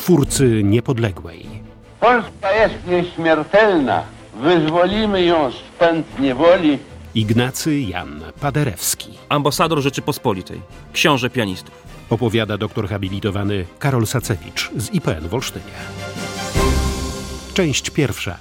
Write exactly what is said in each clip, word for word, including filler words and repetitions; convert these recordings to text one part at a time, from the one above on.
twórcy niepodległej. Polska jest nieśmiertelna. Wyzwolimy ją z pęd niewoli. Ignacy Jan Paderewski. Ambasador Rzeczypospolitej. Książę pianistów. Opowiada doktor habilitowany Karol Sacewicz z I P N w Olsztynie. Część pierwsza.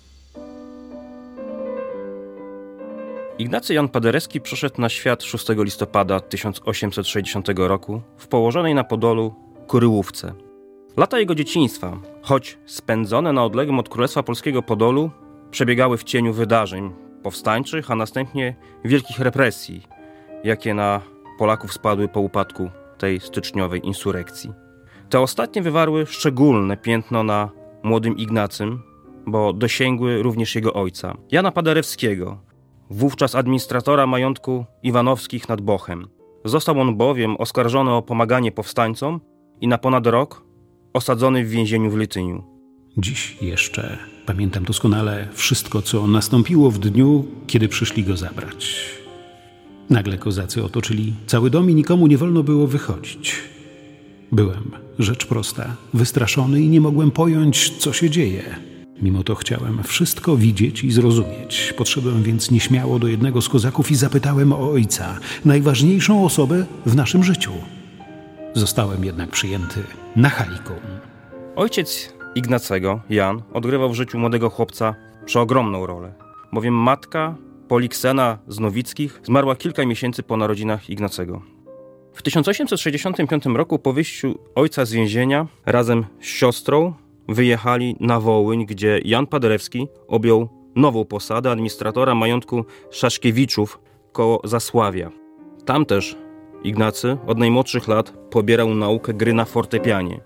Ignacy Jan Paderewski przyszedł na świat szóstego listopada tysiąc osiemset sześćdziesiątego roku w położonej na Podolu Kuryłówce. Lata jego dzieciństwa, choć spędzone na odległym od Królestwa Polskiego Podolu, przebiegały w cieniu wydarzeń powstańczych, a następnie wielkich represji, jakie na Polaków spadły po upadku tej styczniowej insurekcji. Te ostatnie wywarły szczególne piętno na młodym Ignacym, bo dosięgły również jego ojca, Jana Paderewskiego, wówczas administratora majątku Iwanowskich nad Bochem. Został on bowiem oskarżony o pomaganie powstańcom i na ponad rok osadzony w więzieniu w Lityniu. Dziś jeszcze pamiętam doskonale wszystko, co nastąpiło w dniu, kiedy przyszli go zabrać. Nagle kozacy otoczyli cały dom i nikomu nie wolno było wychodzić. Byłem, rzecz prosta, wystraszony i nie mogłem pojąć, co się dzieje. Mimo to chciałem wszystko widzieć i zrozumieć. Podszedłem więc nieśmiało do jednego z kozaków i zapytałem o ojca, najważniejszą osobę w naszym życiu. Zostałem jednak przyjęty na Halikum. Ojciec Ignacego, Jan, odgrywał w życiu młodego chłopca przeogromną rolę, bowiem matka Poliksena z Nowickich zmarła kilka miesięcy po narodzinach Ignacego. W tysiąc osiemset sześćdziesiątym piątym roku po wyjściu ojca z więzienia razem z siostrą wyjechali na Wołyń, gdzie Jan Paderewski objął nową posadę administratora majątku Szaszkiewiczów koło Zasławia. Tam też Ignacy od najmłodszych lat pobierał naukę gry na fortepianie.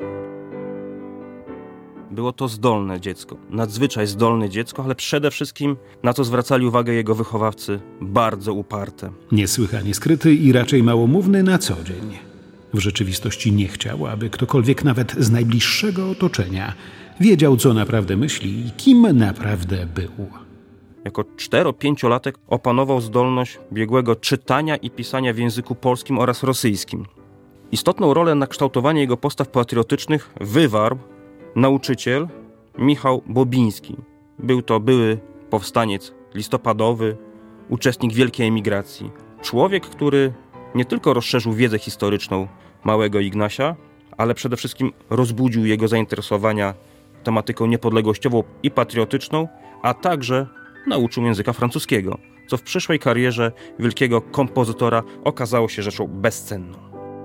Było to zdolne dziecko, nadzwyczaj zdolne dziecko, ale przede wszystkim, na co zwracali uwagę jego wychowawcy, bardzo uparte. Niesłychanie skryty i raczej małomówny na co dzień. W rzeczywistości nie chciał, aby ktokolwiek nawet z najbliższego otoczenia wiedział, co naprawdę myśli i kim naprawdę był. Jako cztero-pięciolatek opanował zdolność biegłego czytania i pisania w języku polskim oraz rosyjskim. Istotną rolę na kształtowanie jego postaw patriotycznych wywarł nauczyciel Michał Bobiński. Był to były powstaniec listopadowy, uczestnik wielkiej emigracji. Człowiek, który nie tylko rozszerzył wiedzę historyczną małego Ignasia, ale przede wszystkim rozbudził jego zainteresowania tematyką niepodległościową i patriotyczną, a także nauczył języka francuskiego, co w przyszłej karierze wielkiego kompozytora okazało się rzeczą bezcenną.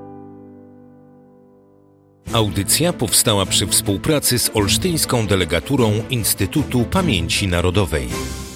Audycja powstała przy współpracy z Olsztyńską Delegaturą Instytutu Pamięci Narodowej.